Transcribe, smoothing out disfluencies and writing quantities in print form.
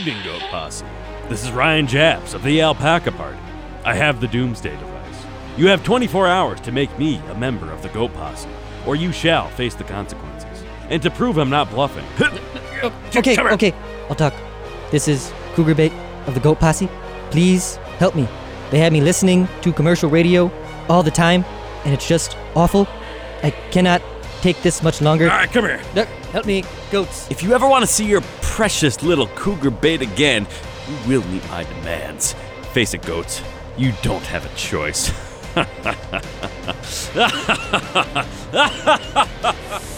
evening, Goat Posse. This is Ryan Japs of the Alpaca Party. I have the Doomsday device. You have 24 hours to make me a member of the Goat Posse, or you shall face the consequences. And to prove I'm not bluffing... Okay, I'll talk. This is Cougar Bait of the Goat Posse. Please help me. They have me listening to commercial radio all the time, and it's just awful. I cannot take this much longer. All right, come here. Help me, goats. If you ever want to see your precious little Cougar Bait again, you will meet my demands. Face it, goats. You don't have a choice.